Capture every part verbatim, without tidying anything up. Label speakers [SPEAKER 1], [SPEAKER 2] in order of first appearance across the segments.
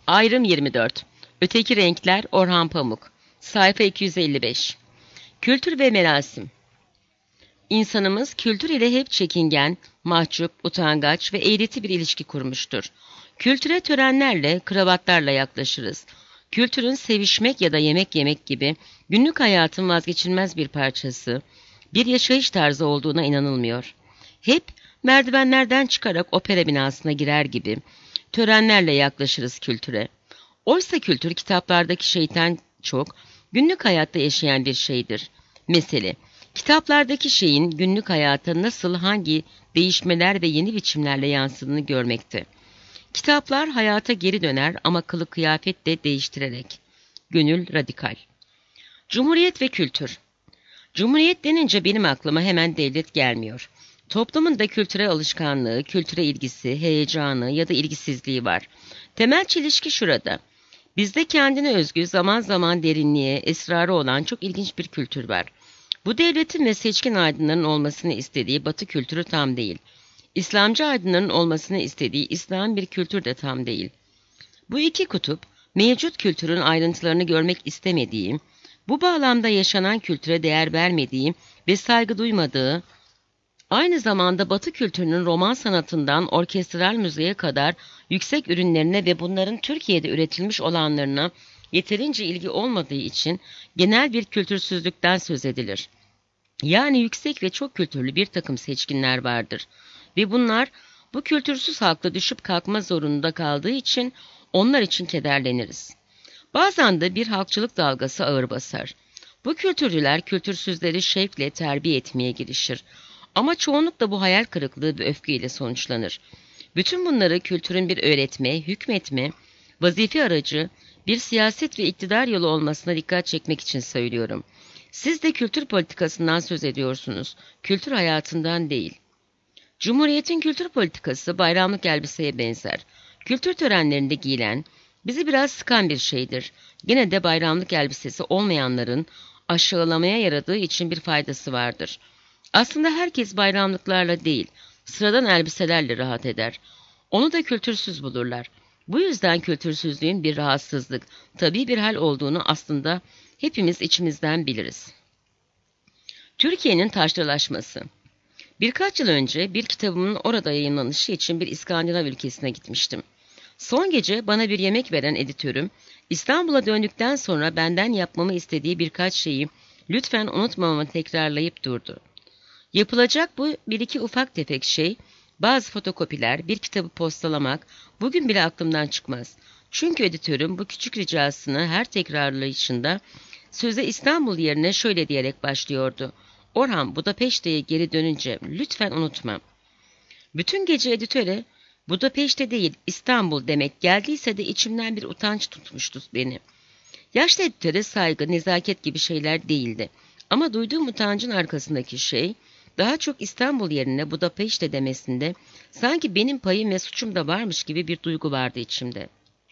[SPEAKER 1] Ayrım yirmi dört. Öteki Renkler Orhan Pamuk. Sayfa iki yüz elli beş. Kültür ve merasim. İnsanımız kültür ile hep çekingen, mahcup, utangaç ve eğreti bir ilişki kurmuştur. Kültüre törenlerle, kravatlarla yaklaşırız. Kültürün sevişmek ya da yemek yemek gibi günlük hayatın vazgeçilmez bir parçası, bir yaşayış tarzı olduğuna inanılmıyor. Hep merdivenlerden çıkarak opera binasına girer gibi törenlerle yaklaşırız kültüre. Oysa kültür kitaplardaki şeyden çok günlük hayatta yaşayan bir şeydir. Mesele, kitaplardaki şeyin günlük hayata nasıl hangi değişmeler ve yeni biçimlerle yansıdığını görmekte. Kitaplar hayata geri döner ama kılık kıyafet de değiştirerek. Gönül radikal. Cumhuriyet ve kültür. Cumhuriyet denince benim aklıma hemen devlet gelmiyor. Toplumun da kültüre alışkanlığı, kültüre ilgisi, heyecanı ya da ilgisizliği var. Temel çelişki şurada. Bizde kendine özgü, zaman zaman derinliğe, esrarı olan çok ilginç bir kültür var. Bu devletin ve seçkin aydınların olmasını istediği Batı kültürü tam değil. İslamcı aydınların olmasını istediği İslam bir kültür de tam değil. Bu iki kutup, mevcut kültürün ayrıntılarını görmek istemediği, bu bağlamda yaşanan kültüre değer vermediği ve saygı duymadığı, aynı zamanda Batı kültürünün roman sanatından orkestral müziğe kadar yüksek ürünlerine ve bunların Türkiye'de üretilmiş olanlarına yeterince ilgi olmadığı için genel bir kültürsüzlükten söz edilir. Yani yüksek ve çok kültürlü bir takım seçkinler vardır ve bunlar bu kültürsüz halkla düşüp kalkma zorunda kaldığı için onlar için kederleniriz. Bazen de bir halkçılık dalgası ağır basar. Bu kültürlüler kültürsüzleri şevkle terbiye etmeye girişir. Ama çoğunlukla bu hayal kırıklığı ve öfkeyle sonuçlanır. Bütün bunları kültürün bir öğretme, hükmetme, vazife aracı, bir siyaset ve iktidar yolu olmasına dikkat çekmek için söylüyorum. Siz de kültür politikasından söz ediyorsunuz, kültür hayatından değil. Cumhuriyetin kültür politikası bayramlık elbiseye benzer. Kültür törenlerinde giyilen, bizi biraz sıkan bir şeydir. Gene de bayramlık elbisesi olmayanların aşağılamaya yaradığı için bir faydası vardır. Aslında herkes bayramlıklarla değil, sıradan elbiselerle rahat eder. Onu da kültürsüz bulurlar. Bu yüzden kültürsüzlüğün bir rahatsızlık, tabii bir hal olduğunu aslında hepimiz içimizden biliriz. Türkiye'nin taşralaşması. Birkaç yıl önce bir kitabımın orada yayınlanışı için bir İskandinav ülkesine gitmiştim. Son gece bana bir yemek veren editörüm, İstanbul'a döndükten sonra benden yapmamı istediği birkaç şeyi lütfen unutmamamı tekrarlayıp durdu. Yapılacak bu bir iki ufak tefek şey, bazı fotokopiler, bir kitabı postalamak bugün bile aklımdan çıkmaz. Çünkü editörüm bu küçük ricasını her tekrarlayışında söze İstanbul yerine şöyle diyerek başlıyordu. Orhan, Budapeşte'ye geri dönünce lütfen unutma. Bütün gece editöre Budapeşte değil İstanbul demek geldiyse de içimden bir utanç tutmuştu beni. Yaşlı editöre saygı, nezaket gibi şeyler değildi. Ama duyduğum utancın arkasındaki şey, daha çok İstanbul yerine Budapeşte demesinde sanki benim payım ve suçum da varmış gibi bir duygu vardı içimde.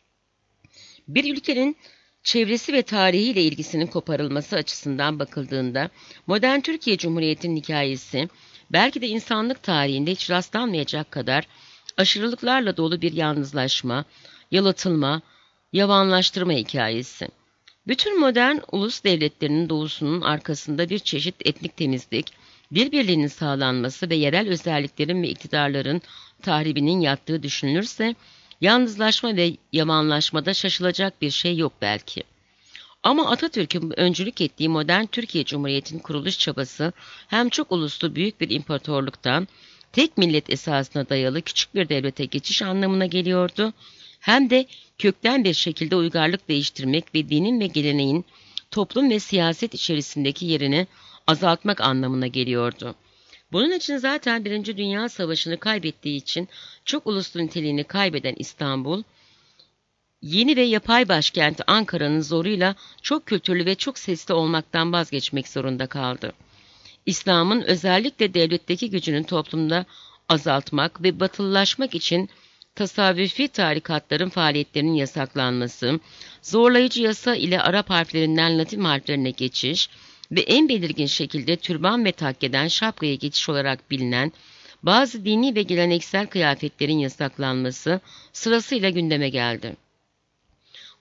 [SPEAKER 1] Bir ülkenin çevresi ve tarihiyle ilgisinin koparılması açısından bakıldığında modern Türkiye Cumhuriyeti'nin hikayesi belki de insanlık tarihinde hiç rastlanmayacak kadar aşırılıklarla dolu bir yalnızlaşma, yalıtılma, yavanlaştırma hikayesi. Bütün modern ulus devletlerinin doğusunun arkasında bir çeşit etnik temizlik, dil birliğinin sağlanması ve yerel özelliklerin ve iktidarların tahribinin yattığı düşünülürse, yalnızlaşma ve yamanlaşmada şaşılacak bir şey yok belki. Ama Atatürk'ün öncülük ettiği modern Türkiye Cumhuriyeti'nin kuruluş çabası hem çok uluslu büyük bir imparatorluktan tek millet esasına dayalı küçük bir devlete geçiş anlamına geliyordu, hem de kökten bir şekilde uygarlık değiştirmek ve dinin ve geleneğin toplum ve siyaset içerisindeki yerini azaltmak anlamına geliyordu. Bunun için zaten Birinci Dünya Savaşı'nı kaybettiği için çok uluslu niteliğini kaybeden İstanbul, yeni ve yapay başkenti Ankara'nın zoruyla çok kültürlü ve çok sesli olmaktan vazgeçmek zorunda kaldı. İslam'ın özellikle devletteki gücünün toplumda azaltmak ve batılılaşmak için tasavvufi tarikatların faaliyetlerinin yasaklanması, zorlayıcı yasa ile Arap harflerinden Latin harflerine geçiş ve en belirgin şekilde türban ve takkeden şapkaya geçiş olarak bilinen bazı dini ve geleneksel kıyafetlerin yasaklanması sırasıyla gündeme geldi.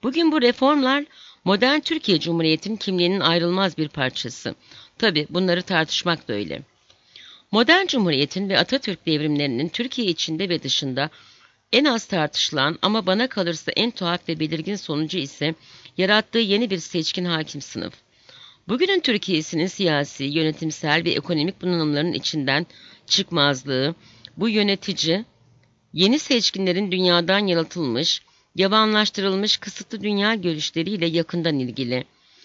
[SPEAKER 1] Bugün bu reformlar modern Türkiye Cumhuriyeti'nin kimliğinin ayrılmaz bir parçası. Tabi bunları tartışmak da öyle. Modern Cumhuriyet'in ve Atatürk devrimlerinin Türkiye içinde ve dışında en az tartışılan ama bana kalırsa en tuhaf ve belirgin sonucu ise yarattığı yeni bir seçkin hakim sınıf. Bugünün Türkiye'sinin siyasi, yönetimsel ve ekonomik bunalımların içinden çıkmazlığı, bu yönetici, yeni seçkinlerin dünyadan yalıtılmış, yavanlaştırılmış kısıtlı dünya görüşleriyle yakından ilgili.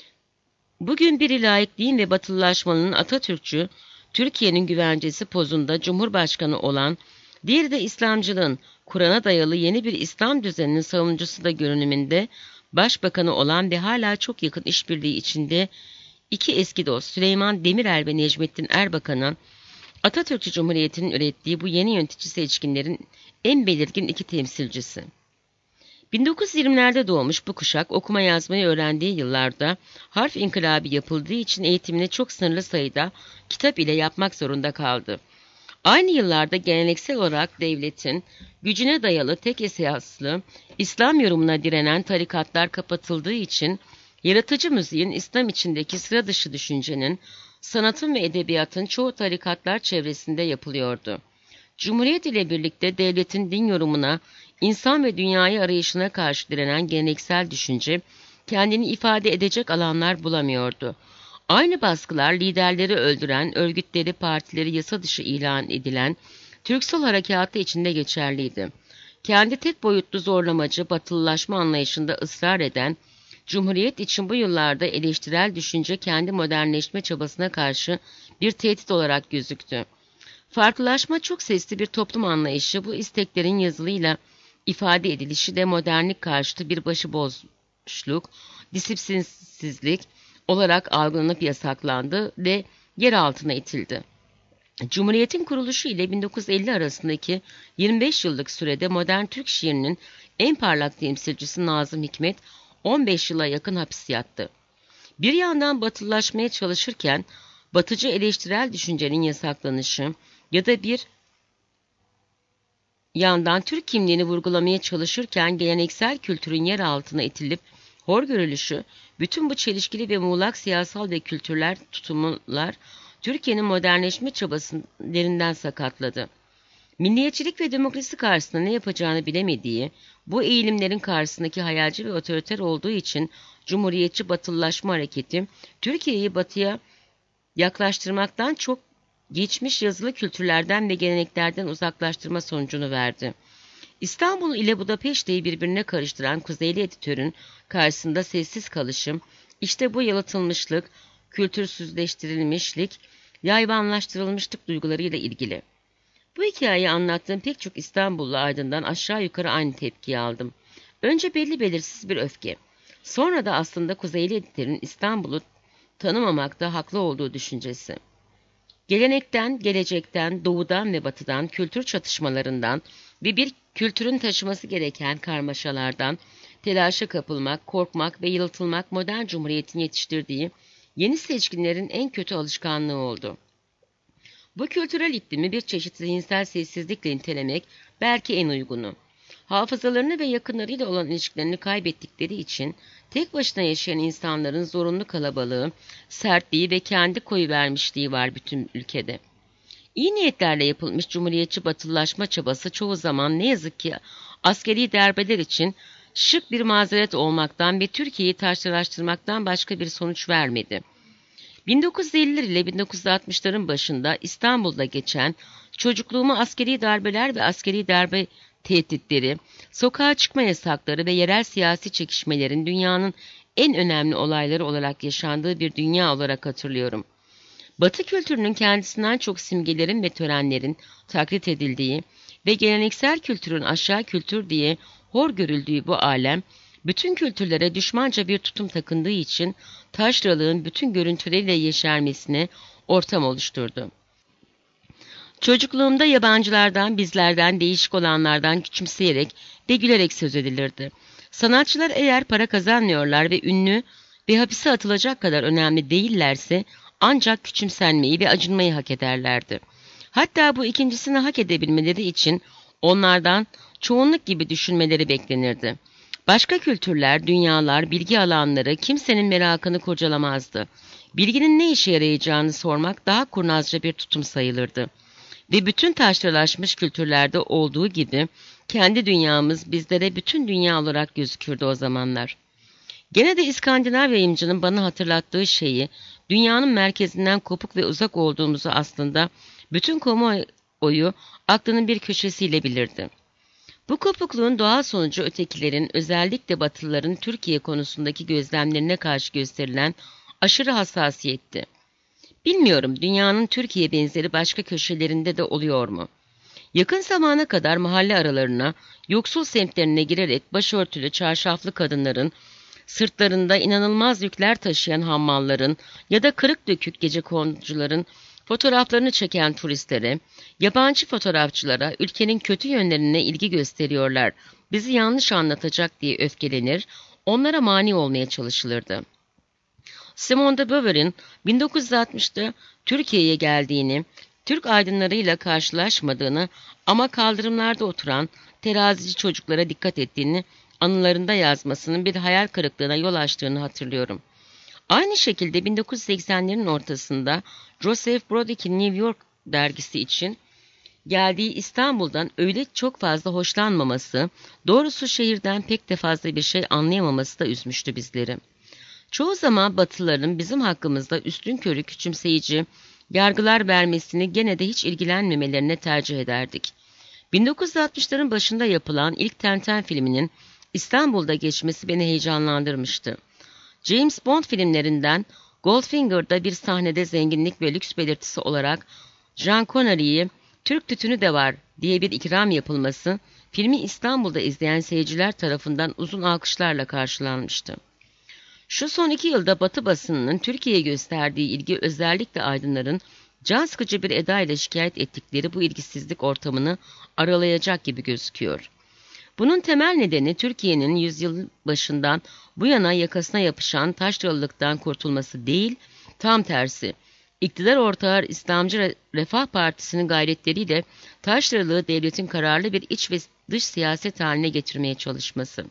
[SPEAKER 1] Bugün biri laikliğin ve batılılaşmanın Atatürkçü, Türkiye'nin güvencesi pozunda Cumhurbaşkanı olan, diğeri de İslamcılığın Kur'an'a dayalı yeni bir İslam düzeninin savunucusu da görünümünde Başbakanı olan ve hala çok yakın işbirliği içinde iki eski dost Süleyman Demirel ve Necmettin Erbakan'ın Atatürkçü Cumhuriyeti'nin ürettiği bu yeni yönetici seçkinlerin en belirgin iki temsilcisi. bin dokuz yüz yirmilerde doğmuş bu kuşak okuma yazmayı öğrendiği yıllarda harf inkılabı yapıldığı için eğitimini çok sınırlı sayıda kitap ile yapmak zorunda kaldı. Aynı yıllarda geleneksel olarak devletin gücüne dayalı tek esaslı İslam yorumuna direnen tarikatlar kapatıldığı için yaratıcı müziğin İslam içindeki sıra dışı düşüncenin, sanatın ve edebiyatın çoğu tarikatlar çevresinde yapılıyordu. Cumhuriyet ile birlikte devletin din yorumuna, insan ve dünyayı arayışına karşı direnen geleneksel düşünce, kendini ifade edecek alanlar bulamıyordu. Aynı baskılar liderleri öldüren, örgütleri, partileri yasa dışı ilan edilen Türksel harekatı içinde geçerliydi. Kendi tek boyutlu zorlamacı, batılılaşma anlayışında ısrar eden, Cumhuriyet için bu yıllarda eleştirel düşünce kendi modernleşme çabasına karşı bir tehdit olarak gözüktü. Farklılaşma çok sesli bir toplum anlayışı, bu isteklerin yazılıyla ifade edilişi de modernlik karşıtı bir başıbozluk, disiplinsizlik olarak algılanıp yasaklandı ve yer altına itildi. Cumhuriyetin kuruluşu ile bin dokuz yüz elli arasındaki yirmi beş yıllık sürede modern Türk şiirinin en parlak temsilcisi Nazım Hikmet on beş yıla yakın hapis yattı. Bir yandan batılılaşmaya çalışırken batıcı eleştirel düşüncenin yasaklanışı ya da bir yandan Türk kimliğini vurgulamaya çalışırken geleneksel kültürün yer altına itilip hor görülüşü, bütün bu çelişkili ve muğlak siyasal ve kültürler tutumlar Türkiye'nin modernleşme çabasını derinden sakatladı. Milliyetçilik ve demokrasi karşısında ne yapacağını bilemediği, bu eğilimlerin karşısındaki hayalci ve otoriter olduğu için Cumhuriyetçi batılılaşma hareketi, Türkiye'yi batıya yaklaştırmaktan çok geçmiş yazılı kültürlerden ve geleneklerden uzaklaştırma sonucunu verdi. İstanbul ile Budapeşte'yi birbirine karıştıran Kuzeyli editörün karşısında sessiz kalışım, işte bu yalıtılmışlık, kültürsüzleştirilmişlik, yayvanlaştırılmışlık duygularıyla ilgili. Bu hikayeyi anlattığım pek çok İstanbullu aydından aşağı yukarı aynı tepkiyi aldım. Önce belli belirsiz bir öfke. Sonra da aslında Kuzeyli editörün İstanbul'u tanımamakta haklı olduğu düşüncesi. Gelenekten, gelecekten, doğudan ve batıdan, kültür çatışmalarından ve bir kültürün taşıması gereken karmaşalardan telaşa kapılmak, korkmak ve yıldırılmak modern cumhuriyetin yetiştirdiği yeni seçkinlerin en kötü alışkanlığı oldu. Bu kültürel iklimi bir çeşit zihinsel sessizlikle nitelemek belki en uygunu. Hafızalarını ve yakınlarıyla olan ilişkilerini kaybettikleri için tek başına yaşayan insanların zorunlu kalabalığı, sertliği ve kendi koyuvermişliği var bütün ülkede. İyi niyetlerle yapılmış cumhuriyetçi batılılaşma çabası çoğu zaman ne yazık ki askeri darbeler için şık bir mazeret olmaktan ve Türkiye'yi taşlaştırmaktan başka bir sonuç vermedi. bin dokuz yüz elliler ile bin dokuz yüz altmışların başında İstanbul'da geçen çocukluğumu askeri darbeler ve askeri darbe tehditleri, sokağa çıkma yasakları ve yerel siyasi çekişmelerin dünyanın en önemli olayları olarak yaşandığı bir dünya olarak hatırlıyorum. Batı kültürünün kendisinden çok simgelerin ve törenlerin taklit edildiği ve geleneksel kültürün aşağı kültür diye hor görüldüğü bu alem, bütün kültürlere düşmanca bir tutum takındığı için taşralığın bütün görüntüleriyle yeşermesine ortam oluşturdu. Çocukluğumda yabancılardan, bizlerden, değişik olanlardan küçümseyerek ve gülerek söz edilirdi. Sanatçılar eğer para kazanmıyorlar ve ünlü ve hapise atılacak kadar önemli değillerse ancak küçümsenmeyi ve acınmayı hak ederlerdi. Hatta bu ikincisini hak edebilmeleri için onlardan çoğunluk gibi düşünmeleri beklenirdi. Başka kültürler, dünyalar, bilgi alanları kimsenin merakını kurcalamazdı. Bilginin ne işe yarayacağını sormak daha kurnazca bir tutum sayılırdı. Ve bütün taşralaşmış kültürlerde olduğu gibi kendi dünyamız bizlere bütün dünya olarak gözükürdü o zamanlar. Gene de İskandinav yayımcının bana hatırlattığı şeyi, dünyanın merkezinden kopuk ve uzak olduğumuzu aslında bütün kamuoyu aklının bir köşesiyle bilirdi. Bu kopukluğun doğal sonucu ötekilerin, özellikle Batılıların Türkiye konusundaki gözlemlerine karşı gösterilen aşırı hassasiyetti. Bilmiyorum, dünyanın Türkiye benzeri başka köşelerinde de oluyor mu? Yakın zamana kadar mahalle aralarına, yoksul semtlerine girerek başörtülü, çarşaflı kadınların, sırtlarında inanılmaz yükler taşıyan hammalların ya da kırık dökük gecekonducuların fotoğraflarını çeken turistlere, yabancı fotoğrafçılara ülkenin kötü yönlerine ilgi gösteriyorlar, bizi yanlış anlatacak diye öfkelenir, onlara mani olmaya çalışılırdı. Simone de Beauvoir'in bin dokuz yüz altmışta Türkiye'ye geldiğini, Türk aydınlarıyla karşılaşmadığını ama kaldırımlarda oturan terazici çocuklara dikkat ettiğini anılarında yazmasının bir hayal kırıklığına yol açtığını hatırlıyorum. Aynı şekilde bin dokuz yüz seksenlerin ortasında Joseph Broderick'in New York dergisi için geldiği İstanbul'dan öyle çok fazla hoşlanmaması, doğrusu şehirden pek de fazla bir şey anlayamaması da üzmüştü bizleri. Çoğu zaman Batılıların bizim hakkımızda üstünkörü küçümseyici yargılar vermesini gene de hiç ilgilenmemelerine tercih ederdik. bin dokuz yüz altmışların başında yapılan ilk Tintin filminin İstanbul'da geçmesi beni heyecanlandırmıştı. James Bond filmlerinden Goldfinger'da bir sahnede zenginlik ve lüks belirtisi olarak Sean Connery'yi "Türk tütünü de var" diye bir ikram yapılması, filmi İstanbul'da izleyen seyirciler tarafından uzun alkışlarla karşılanmıştı. Şu son iki yılda Batı basınının Türkiye'ye gösterdiği ilgi, özellikle aydınların can sıkıcı bir edayla şikayet ettikleri bu ilgisizlik ortamını aralayacak gibi gözüküyor. Bunun temel nedeni Türkiye'nin yüzyıl başından bu yana yakasına yapışan taşralılıktan kurtulması değil, tam tersi. İktidar ortağı İslamcı Refah Partisi'nin gayretleriyle taşralığı devletin kararlı bir iç ve dış siyaset haline getirmeye çalışması.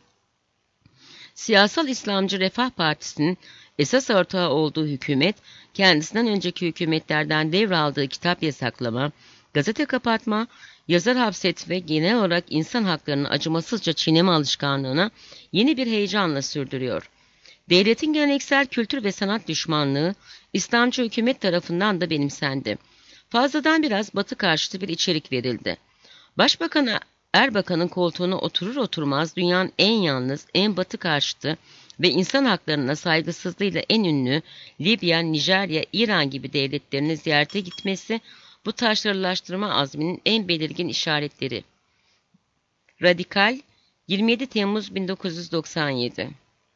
[SPEAKER 1] Siyasal İslamcı Refah Partisi'nin esas ortağı olduğu hükümet, kendisinden önceki hükümetlerden devraldığı kitap yasaklama, gazete kapatma, yazar hapset ve genel olarak insan haklarını acımasızca çiğneme alışkanlığına yeni bir heyecanla sürdürüyor. Devletin geleneksel kültür ve sanat düşmanlığı İslamcı hükümet tarafından da benimsendi. Fazladan biraz Batı karşıtı bir içerik verildi. Başbakan Erbakan'ın koltuğuna oturur oturmaz dünyanın en yalnız, en Batı karşıtı ve insan haklarına saygısızlığıyla en ünlü Libya, Nijerya, İran gibi devletlerini ziyarete gitmesi, bu taşralılaştırma azminin en belirgin işaretleri. Radikal, yirmi yedi Temmuz bin dokuz yüz doksan yedi.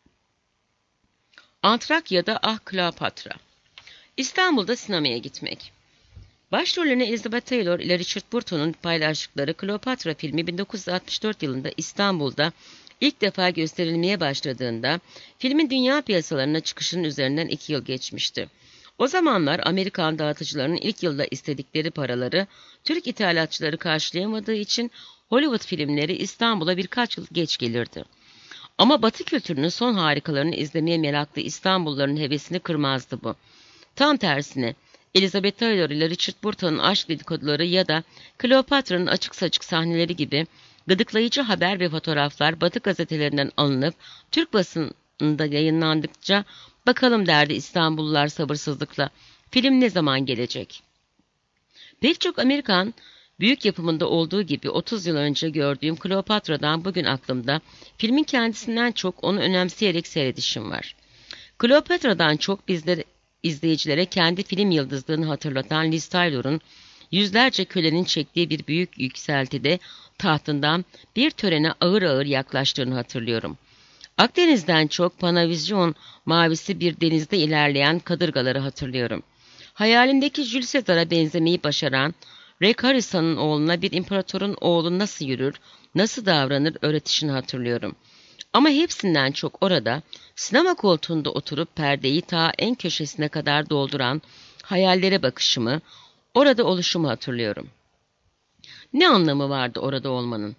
[SPEAKER 1] Antrakya'da Ah Kleopatra. İstanbul'da sinemaya gitmek. Başrollerini Elizabeth Taylor ile Richard Burton'un paylaştıkları Kleopatra filmi bin dokuz yüz altmış dört yılında İstanbul'da ilk defa gösterilmeye başladığında filmin dünya piyasalarına çıkışının üzerinden iki yıl geçmişti. O zamanlar Amerikan dağıtıcılarının ilk yılda istedikleri paraları Türk ithalatçıları karşılayamadığı için Hollywood filmleri İstanbul'a birkaç yıl geç gelirdi. Ama Batı kültürünün son harikalarını izlemeye meraklı İstanbulluların hevesini kırmazdı bu. Tam tersine Elizabeth Taylor ile Richard Burton'un aşk dedikoduları ya da Kleopatra'nın açık saçık sahneleri gibi gıdıklayıcı haber ve fotoğraflar Batı gazetelerinden alınıp Türk basınında yayınlandıkça bakalım derdi İstanbullular sabırsızlıkla, film ne zaman gelecek? Pek çok Amerikan büyük yapımında olduğu gibi otuz yıl önce gördüğüm Kleopatra'dan bugün aklımda filmin kendisinden çok onu önemseyerek seyredişim var. Kleopatra'dan çok bizler izleyicilere kendi film yıldızlığını hatırlatan Liz Taylor'un yüzlerce kölenin çektiği bir büyük yükseltide tahtından bir törene ağır ağır yaklaştığını hatırlıyorum. Akdeniz'den çok Panavizyon mavisi bir denizde ilerleyen kadırgaları hatırlıyorum. Hayalimdeki Jules Caesar'a benzemeyi başaran Rex Harrison'ın oğluna bir imparatorun oğlu nasıl yürür, nasıl davranır öğretişini hatırlıyorum. Ama hepsinden çok orada, sinema koltuğunda oturup perdeyi ta en köşesine kadar dolduran hayallere bakışımı, orada oluşumu hatırlıyorum. Ne anlamı vardı orada olmanın?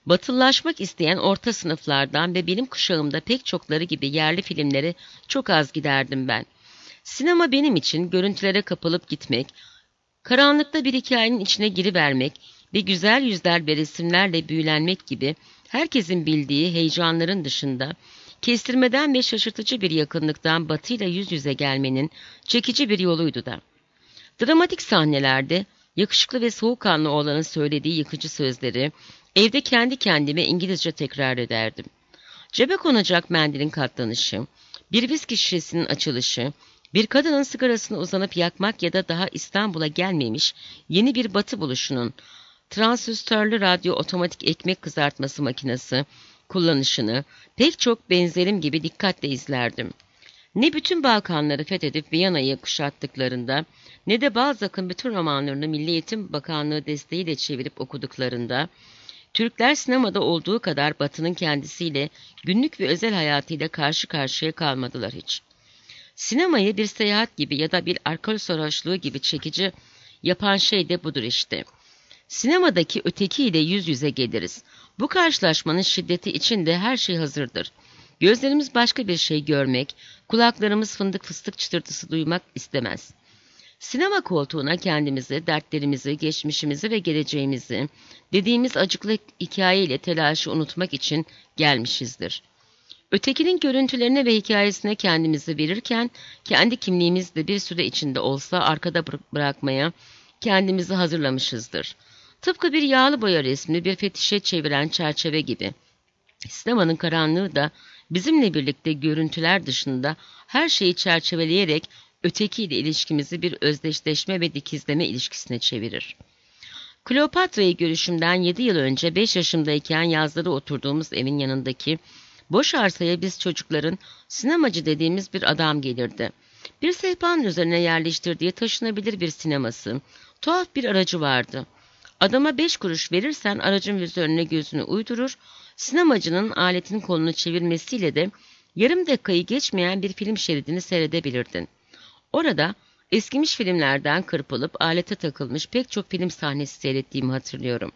[SPEAKER 1] Batılılaşmak isteyen orta sınıflardan ve benim kuşağımda pek çokları gibi yerli filmlere çok az giderdim ben. Sinema benim için görüntülere kapılıp gitmek, karanlıkta bir hikayenin içine girivermek ve güzel yüzler ve resimlerle büyülenmek gibi herkesin bildiği heyecanların dışında, kestirmeden ve şaşırtıcı bir yakınlıktan Batı'yla yüz yüze gelmenin çekici bir yoluydu da. Dramatik sahnelerde yakışıklı ve soğukkanlı oğlanın söylediği yıkıcı sözleri evde kendi kendime İngilizce tekrar ederdim. Cebe konacak mendilin katlanışı, bir viski şişesinin açılışı, bir kadının sigarasını uzanıp yakmak ya da daha İstanbul'a gelmemiş yeni bir Batı buluşunun, transistörlü radyo otomatik ekmek kızartması makinesi kullanışını pek çok benzerim gibi dikkatle izlerdim. Ne bütün Balkanları fethedip Viyana'yı kuşattıklarında, ne de Balzac'ın bütün romanlarını Milli Eğitim Bakanlığı desteğiyle çevirip okuduklarında, Türkler sinemada olduğu kadar Batı'nın kendisiyle, günlük ve özel hayatıyla karşı karşıya kalmadılar hiç. Sinemayı bir seyahat gibi ya da bir alkol sarhoşluğu gibi çekici yapan şey de budur işte. Sinemadaki ötekiyle yüz yüze geliriz. Bu karşılaşmanın şiddeti içinde her şey hazırdır. Gözlerimiz başka bir şey görmek, kulaklarımız fındık fıstık çıtırtısı duymak istemez. Sinema koltuğuna kendimizi, dertlerimizi, geçmişimizi ve geleceğimizi dediğimiz acıklı hikayeyle telaşı unutmak için gelmişizdir. Ötekinin görüntülerine ve hikayesine kendimizi verirken, kendi kimliğimizi de bir süre içinde olsa arkada bırakmaya kendimizi hazırlamışızdır. Tıpkı bir yağlı boya resmini bir fetişe çeviren çerçeve gibi. Sinemanın karanlığı da bizimle birlikte görüntüler dışında her şeyi çerçeveleyerek ötekiyle ilişkimizi bir özdeşleşme ve dikizleme ilişkisine çevirir. Kleopatra'yı görüşümden yedi yıl önce beş yaşımdayken yazları oturduğumuz evin yanındaki boş arsaya biz çocukların sinemacı dediğimiz bir adam gelirdi. Bir sehpanın üzerine yerleştirdiği taşınabilir bir sineması, tuhaf bir aracı vardı. Adama beş kuruş verirsen aracın vizörüne gözünü uydurur, sinemacının aletin kolunu çevirmesiyle de yarım dakikayı geçmeyen bir film şeridini seyredebilirdin. Orada eskimiş filmlerden kırpılıp alete takılmış pek çok film sahnesi seyrettiğimi hatırlıyorum.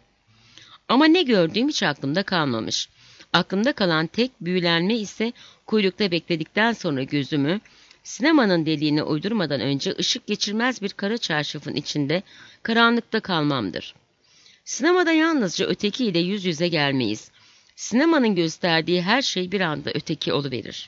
[SPEAKER 1] Ama ne gördüğüm hiç aklımda kalmamış. Aklımda kalan tek büyülenme ise kuyrukta bekledikten sonra gözümü sinemanın deliğine uydurmadan önce ışık geçirmez bir kara çarşafın içinde karanlıkta kalmamdır. Sinemada yalnızca ötekiyle yüz yüze gelmeyiz. Sinemanın gösterdiği her şey bir anda öteki oluverir.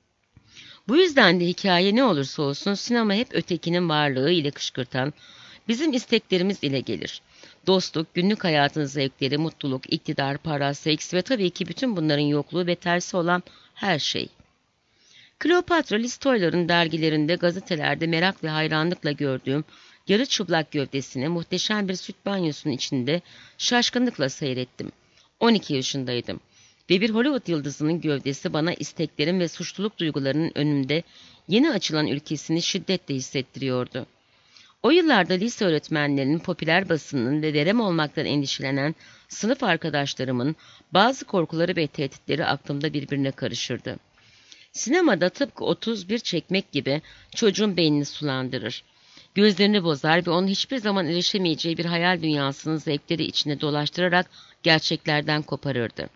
[SPEAKER 1] Bu yüzden de hikaye ne olursa olsun sinema hep ötekinin varlığı ile kışkırtan, bizim isteklerimiz ile gelir. Dostluk, günlük hayatın zevkleri, mutluluk, iktidar, para, seks ve tabii ki bütün bunların yokluğu ve tersi olan her şey. Kleopatra, Listoylar'ın dergilerinde, gazetelerde merak ve hayranlıkla gördüğüm yarı çıplak gövdesini muhteşem bir süt banyosunun içinde şaşkınlıkla seyrettim. on iki yaşındaydım ve bir Hollywood yıldızının gövdesi bana isteklerim ve suçluluk duygularının önümde yeni açılan ülkesini şiddetle hissettiriyordu. O yıllarda lise öğretmenlerinin, popüler basının ve verem olmaktan endişelenen sınıf arkadaşlarımın bazı korkuları ve tehditleri aklımda birbirine karışırdı. Sinemada tıpkı otuz bir çekmek gibi çocuğun beynini sulandırır. Gözlerini bozar ve onun hiçbir zaman erişemeyeceği bir hayal dünyasının zevkleri içine dolaştırarak gerçeklerden koparırdı.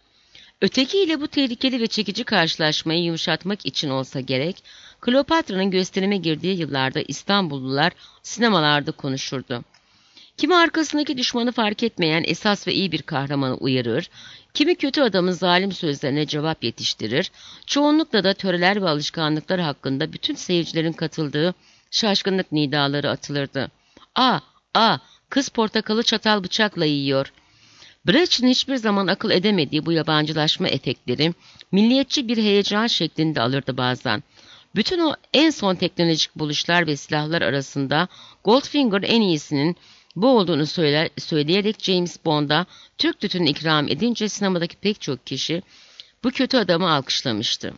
[SPEAKER 1] Öteki ile bu tehlikeli ve çekici karşılaşmayı yumuşatmak için olsa gerek, Kleopatra'nın gösterime girdiği yıllarda İstanbullular sinemalarda konuşurdu. Kimi arkasındaki düşmanı fark etmeyen esas ve iyi bir kahramanı uyarır, kimi kötü adamın zalim sözlerine cevap yetiştirir, çoğunlukla da töreler ve alışkanlıklar hakkında bütün seyircilerin katıldığı şaşkınlık nidaları atılırdı. "Aa, aa, kız portakalı çatal bıçakla yiyor." Brecht'in hiçbir zaman akıl edemediği bu yabancılaşma efektleri milliyetçi bir heyecan şeklinde alırdı bazen. Bütün o en son teknolojik buluşlar ve silahlar arasında Goldfinger en iyisinin bu olduğunu söyler, söyleyerek James Bond'a Türk tütünü ikram edince sinemadaki pek çok kişi bu kötü adamı alkışlamıştı.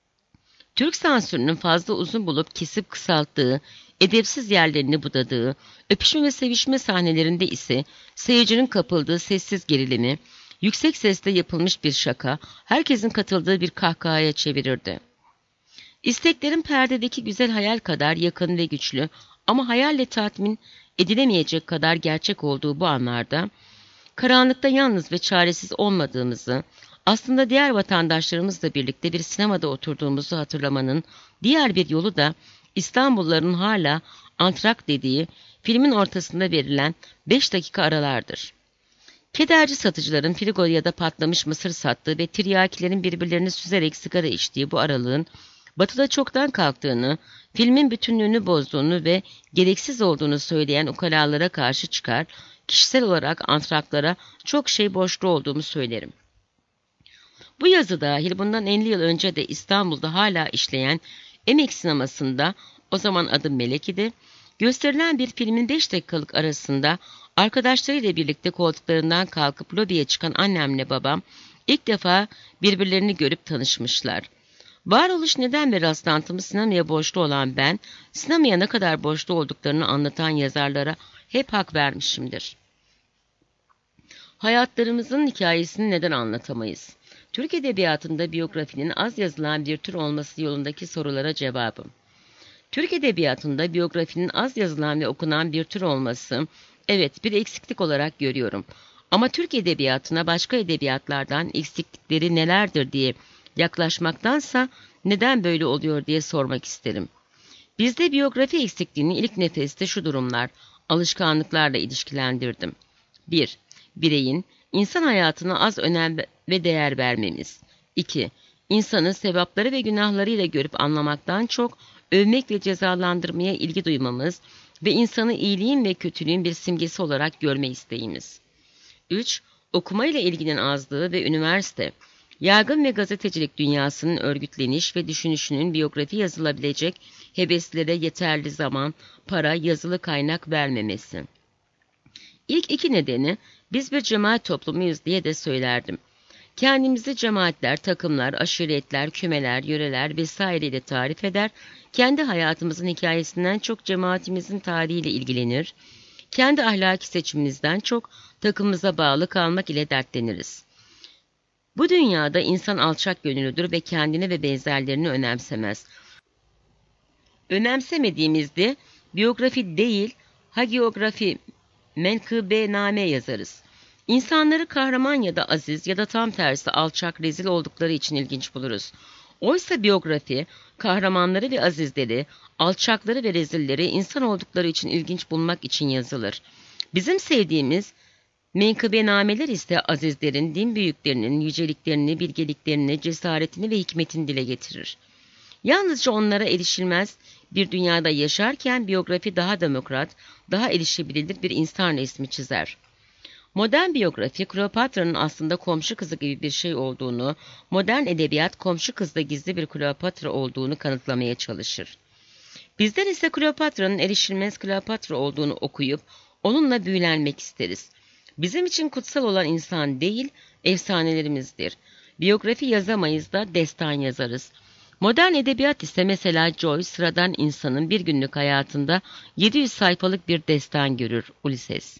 [SPEAKER 1] Türk sansürünün fazla uzun bulup kesip kısalttığı, edepsiz yerlerini budadığı, öpüşme ve sevişme sahnelerinde ise seyircinin kapıldığı sessiz gerilimi, yüksek sesle yapılmış bir şaka, herkesin katıldığı bir kahkahaya çevirirdi. İsteklerin perdedeki güzel hayal kadar yakın ve güçlü ama hayalle tatmin edilemeyecek kadar gerçek olduğu bu anlarda, karanlıkta yalnız ve çaresiz olmadığımızı, aslında diğer vatandaşlarımızla birlikte bir sinemada oturduğumuzu hatırlamanın diğer bir yolu da İstanbulluların hala antrak dediği filmin ortasında verilen beş dakika aralardır. Kederci satıcıların frigo ya da patlamış mısır sattığı ve tiryakilerin birbirlerini süzerek sigara içtiği bu aralığın batıda çoktan kalktığını, filmin bütünlüğünü bozduğunu ve gereksiz olduğunu söyleyen ukalalara karşı çıkar, kişisel olarak antraklara çok şey borçlu olduğumu söylerim. Bu yazı dahil bundan elli yıl önce de İstanbul'da hala işleyen Emek sinemasında, o zaman adım Melek idi, gösterilen bir filmin beş dakikalık arasında arkadaşlarıyla birlikte koltuklarından kalkıp lobiye çıkan annemle babam ilk defa birbirlerini görüp tanışmışlar. Varoluş neden ve rastlantımı sinemaya borçlu olan ben, sinemaya ne kadar borçlu olduklarını anlatan yazarlara hep hak vermişimdir. Hayatlarımızın hikayesini neden anlatamayız? Türk Edebiyatı'nda biyografinin az yazılan bir tür olması yolundaki sorulara cevabım. Türk Edebiyatı'nda biyografinin az yazılan ve okunan bir tür olması, evet, bir eksiklik olarak görüyorum. Ama Türk Edebiyatı'na başka edebiyatlardan eksiklikleri nelerdir diye yaklaşmaktansa neden böyle oluyor diye sormak isterim. Bizde biyografi eksikliğini ilk nefeste şu durumlar, alışkanlıklarla ilişkilendirdim. bir. Bireyin, insan hayatına az önem ve değer vermemiz. iki. İnsanı sevapları ve günahlarıyla görüp anlamaktan çok övmek ve cezalandırmaya ilgi duymamız ve insanı iyiliğin ve kötülüğün bir simgesi olarak görme isteğimiz. üç. Okumayla ilginin azlığı ve üniversite, yargın ve gazetecilik dünyasının örgütleniş ve düşünüşünün biyografi yazılabilecek heveslere yeterli zaman, para, yazılı kaynak vermemesi. İlk iki nedeni biz bir cemaat toplumuyuz diye de söylerdim. Kendimizi cemaatler, takımlar, aşiretler, kümeler, yöreler vesaireyle tarif eder, kendi hayatımızın hikayesinden çok cemaatimizin tarihiyle ilgilenir, kendi ahlaki seçimimizden çok takımımıza bağlı kalmak ile dertleniriz. Bu dünyada insan alçak gönüllüdür ve kendini ve benzerlerini önemsemez. Önemsemediğimizde biyografi değil, hagiografi, menkıbename yazarız. İnsanları kahraman ya da aziz ya da tam tersi alçak, rezil oldukları için ilginç buluruz. Oysa biyografi, kahramanları ve azizleri, alçakları ve rezilleri insan oldukları için ilginç bulmak için yazılır. Bizim sevdiğimiz menkıbenameler ise azizlerin, din büyüklerinin yüceliklerini, bilgeliklerini, cesaretini ve hikmetini dile getirir. Yalnızca onlara erişilmez bir dünyada yaşarken biyografi daha demokrat, daha erişebilir bir insan resmi çizer. Modern biyografi, Kleopatra'nın aslında komşu kızı gibi bir şey olduğunu, modern edebiyat komşu kızda gizli bir Kleopatra olduğunu kanıtlamaya çalışır. Bizler ise Kleopatra'nın erişilmez Kleopatra olduğunu okuyup onunla büyülenmek isteriz. Bizim için kutsal olan insan değil, efsanelerimizdir. Biyografi yazamayız da destan yazarız. Modern edebiyat ise mesela Joyce, sıradan insanın bir günlük hayatında yedi yüz sayfalık bir destan görür, Ulysses.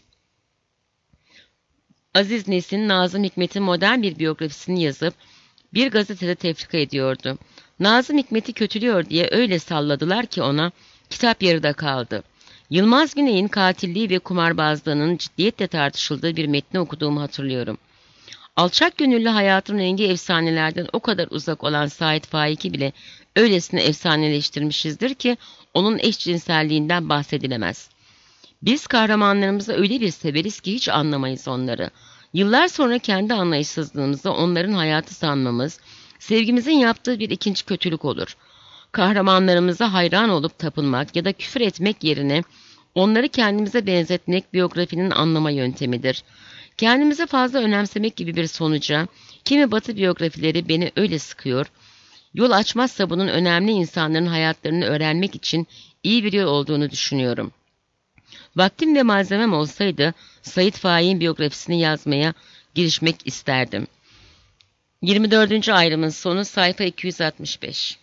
[SPEAKER 1] Aziz Nesin, Nazım Hikmet'in modern bir biyografisini yazıp bir gazetede tefrika ediyordu. Nazım Hikmet'i kötülüyor diye öyle salladılar ki ona, kitap yarıda kaldı. Yılmaz Güney'in katilliği ve kumarbazlığının ciddiyetle tartışıldığı bir metni okuduğumu hatırlıyorum. Alçak gönüllü hayatın rengi efsanelerden o kadar uzak olan Sait Faik'i bile öylesine efsaneleştirmişizdir ki onun eşcinselliğinden bahsedilemez. Biz kahramanlarımızı öyle bir severiz ki hiç anlamayız onları. Yıllar sonra kendi anlayışsızlığımızı onların hayatı sanmamız, sevgimizin yaptığı bir ikinci kötülük olur. Kahramanlarımıza hayran olup tapınmak ya da küfür etmek yerine onları kendimize benzetmek biyografinin anlama yöntemidir. Kendimizi fazla önemsemek gibi bir sonuca, kimi batı biyografileri beni öyle sıkıyor, yol açmazsa bunun önemli insanların hayatlarını öğrenmek için iyi bir yol olduğunu düşünüyorum. Vaktim ve malzemem olsaydı Sait Faik'in biyografisini yazmaya girişmek isterdim. yirmi dördüncü ayrımın sonu sayfa iki yüz altmış beş.